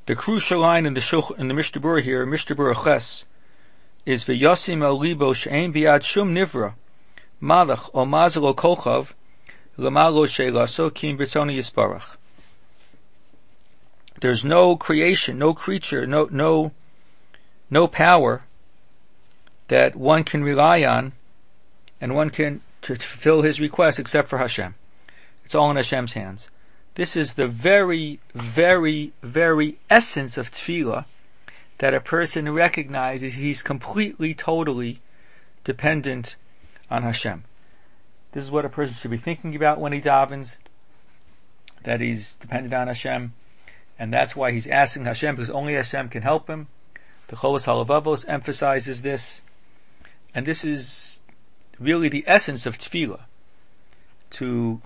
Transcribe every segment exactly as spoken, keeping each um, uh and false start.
The crucial line in the Shulch, in the Mishnah Berurah here, Mishnah Berurah Ches, is v'yosim el libo she'ein biad shum nivra malach o mazel o kolchav l'malo she'laso kim b'tzoni yisparach. There's no creation, no creature, no no no power that one can rely on and one can to fulfill his request except for Hashem. It's all in Hashem's hands. This is the very, very, very essence of tefillah, that a person recognizes he's completely, totally dependent on Hashem. This is what a person should be thinking about when he davens, that he's dependent on Hashem, and that's why he's asking Hashem, because only Hashem can help him. The Chovos HaLevavos emphasizes this, and this is really the essence of tefillah, to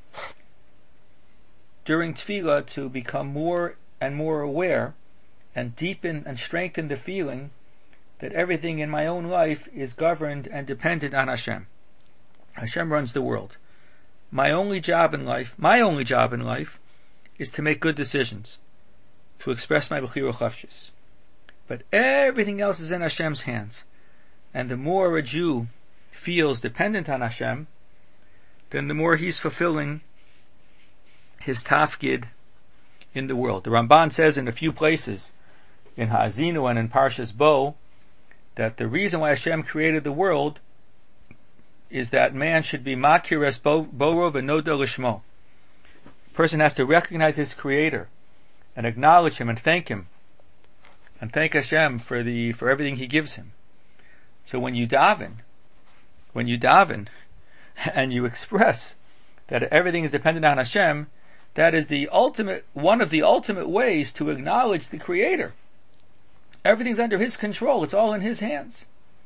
during tefillah to become more and more aware and deepen and strengthen the feeling that everything in my own life is governed and dependent on Hashem. Hashem runs the world. My only job in life, my only job in life, is to make good decisions, to express my bechira chafshis. But everything else is in Hashem's hands. And the more a Jew feels dependent on Hashem, then the more he's fulfilling his tafkid in the world. The Ramban says in a few places, in Ha'azinu and in Parshas Bo, that the reason why Hashem created the world is that man should be makir es borov and noda lishmo. A person has to recognize his creator and acknowledge him and thank him and thank Hashem for the for everything he gives him. So when you daven, when you daven and you express that everything is dependent on Hashem, that is the ultimate, one of the ultimate ways to acknowledge the Creator. Everything's under His control. It's all in His hands.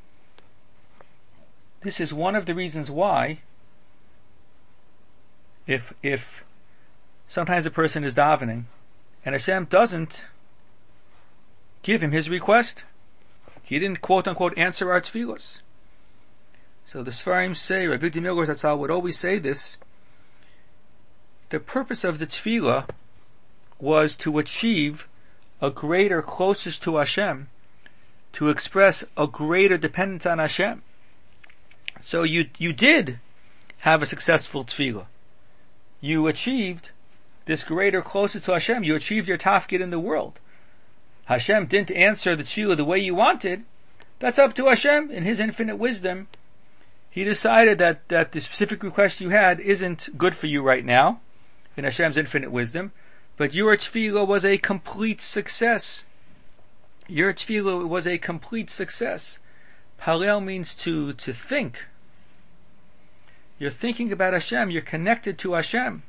This is one of the reasons why, if if sometimes a person is davening and Hashem doesn't give him his request, He didn't quote unquote answer our tefillos. So the Sfarim say, Rabbi Milger Zatzal would always say this, the purpose of the tefillah was to achieve a greater closeness to Hashem, to express a greater dependence on Hashem. So you you did have a successful tefillah. You achieved this greater closeness to Hashem. You achieved your tafkid in the world. Hashem didn't answer the tefillah the way you wanted. That's up to Hashem. In His infinite wisdom, He decided that, that the specific request you had isn't good for you right now, in Hashem's infinite wisdom, but your tefillah was a complete success. Your tefillah was a complete success. Halel means to, to think. You're thinking about Hashem, you're connected to Hashem.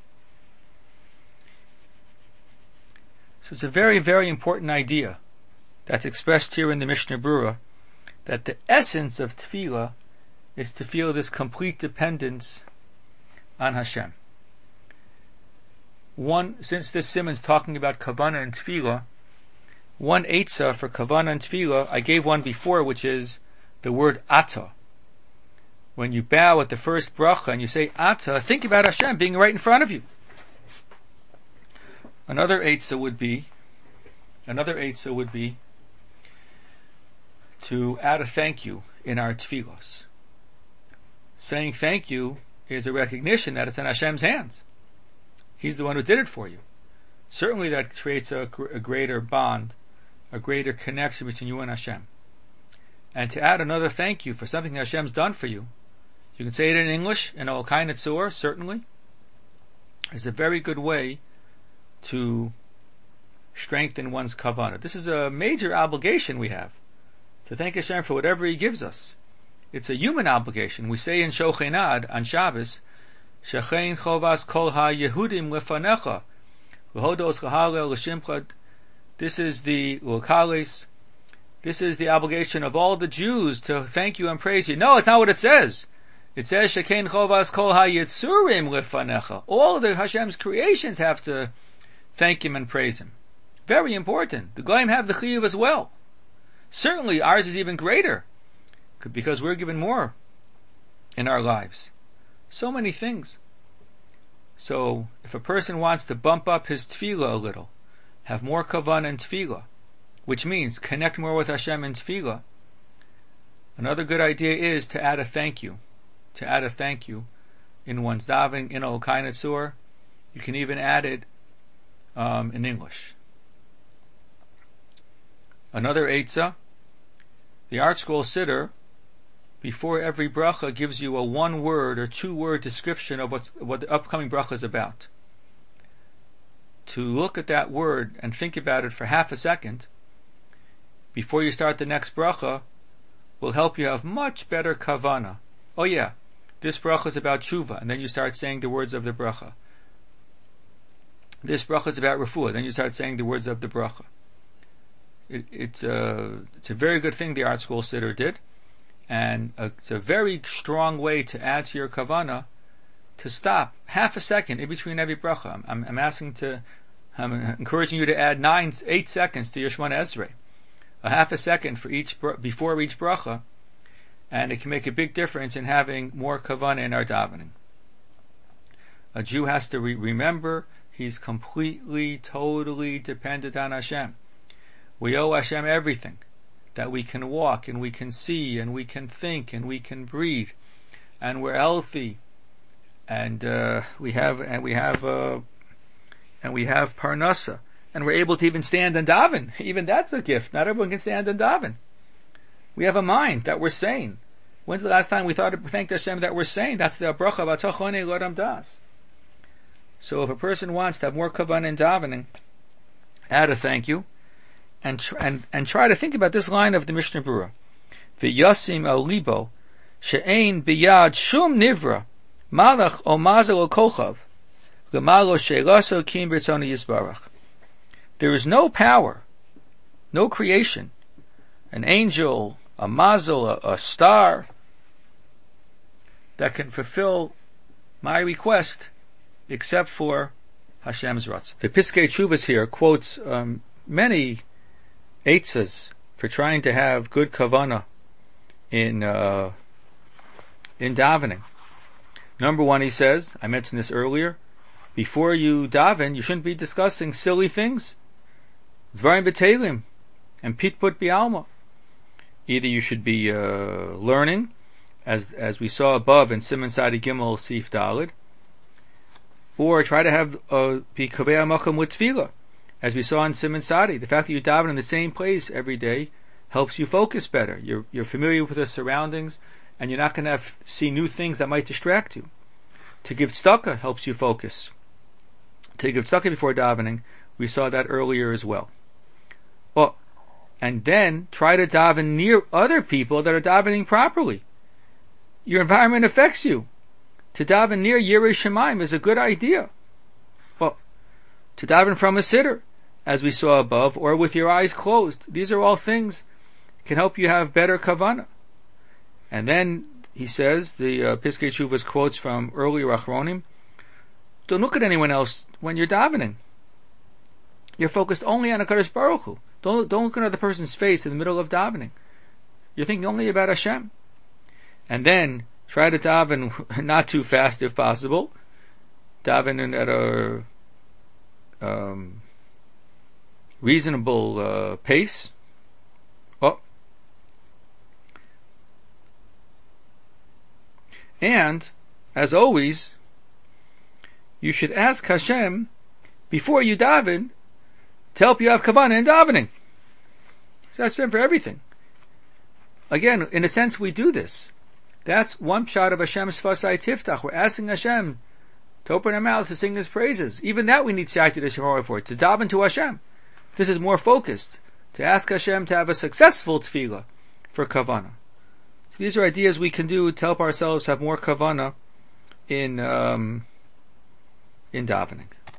So it's a very, very important idea that's expressed here in the Mishnah Berurah, that the essence of tefillah is to feel this complete dependence on Hashem. One, since this Simon's talking about kavanah and tefillah, one eitzah for kavanah and tefillah, I gave one before, which is the word atah. When you bow at the first bracha and you say atah, think about Hashem being right in front of you. Another eitzah would be, another eitzah would be to add a thank you in our tefillos. Saying thank you is a recognition that it's in Hashem's hands. He's the one who did it for you. Certainly that creates a, a greater bond, a greater connection between you and Hashem. And to add another thank you for something Hashem's done for you, you can say it in English, in Ol Kai Netzor, certainly, is a very good way to strengthen one's kavanah. This is a major obligation we have, to thank Hashem for whatever He gives us. It's a human obligation. We say in Shochenad on Shabbos, Shechein chovas kol ha-Yehudim lefanecha, v'hodos l'halel l'shimcha. This is the l'kales. This is the obligation of all the Jews to thank you and praise you. No, it's not what it says. It says Shechein chovas kol ha-Yitzurim lefanecha. All the Hashem's creations have to thank Him and praise Him. Very important. The Goyim have the chiyuv as well. Certainly ours is even greater, because we're given more in our lives. So many things. So, if a person wants to bump up his tefillah a little, have more kavanah in tefillah, which means connect more with Hashem in tefillah, another good idea is to add a thank you, to add a thank you in one's davening in Elokai Netzur. You can even add it um, in English. Another eitzah, the Art Scroll Siddur, before every bracha, gives you a one-word or two-word description of what's, what the upcoming bracha is about. To look at that word and think about it for half a second before you start the next bracha will help you have much better kavanah. Oh yeah, this bracha is about tshuva, and then you start saying the words of the bracha. This bracha is about refuah, then you start saying the words of the bracha. It, it's, a, it's a very good thing the Art Scroll Siddur did, and a, it's a very strong way to add to your kavanah, to stop half a second in between every bracha. I'm, I'm asking to, I'm encouraging you to add nine, eight seconds to your Shemona Esrei, a half a second for each before each bracha, and it can make a big difference in having more kavanah in our davening. A Jew has to re- remember he's completely, totally dependent on Hashem. We owe Hashem everything, that we can walk and we can see and we can think and we can breathe, and we're healthy, and uh, we have and we have uh, and we have parnasa, and we're able to even stand and daven. Even that's a gift. Not everyone can stand and daven. We have a mind that we're sane. When's the last time we thought of thank Hashem that we're sane? That's the bracha v'atochonei l'adam das. So if a person wants to have more kavanah in davening, add a thank you. And, tr- and and try to think about this line of the Mishnah Berurah: "V'yasim al libo she'ein biyad shum nivra malach o mazel o kochav l'malo she'laso kim b'rtzoni yisbarach." There is no power, no creation, an angel, a mazel, a, a star, that can fulfill my request except for Hashem's ratzon. The Piskei Teshuvos here quotes um, many eitzas for trying to have good kavanah in uh, in davening. Number one, he says, I mentioned this earlier, before you daven, you shouldn't be discussing silly things. Dvarim b'teilim and pitput bi'alma. Either you should be uh, learning, as as we saw above in Siman Sadi Gimel Sif Dalid, or try to have uh, be kaveh makam with tefillah. As we saw in Siman Sadi, the fact that you daven in the same place every day helps you focus better. You're you're familiar with the surroundings, and you're not going to have see new things that might distract you. To give tzedakah helps you focus. To give tzedakah before davening, we saw that earlier as well. Oh, and then try to daven near other people that are davening properly. Your environment affects you. To daven near Yirei Shamayim is a good idea. Well, to daven from a siddur, as we saw above, or with your eyes closed. These are all things that can help you have better kavanah. And then he says, the uh, Piskei Teshuvos quotes from earlier Achronim, don't look at anyone else when you're davening. You're focused only on HaKadosh Baruch Hu. Don't, don't look at another person's face in the middle of davening. You're thinking only about Hashem. And then try to daven not too fast if possible. Daven at a um, reasonable uh, pace. Oh. And, as always, you should ask Hashem before you daven to help you have kavanah in davening. So that's Hashem for everything. Again, in a sense, we do this. That's one shot of Hashem's Sfasai Tiftach. We're asking Hashem to open our mouths to sing His praises. Even that we need Siyata Deshemora for, to daven to Hashem. This is more focused, to ask Hashem to have a successful tefillah for kavanah. So these are ideas we can do to help ourselves have more kavanah in um, in davening.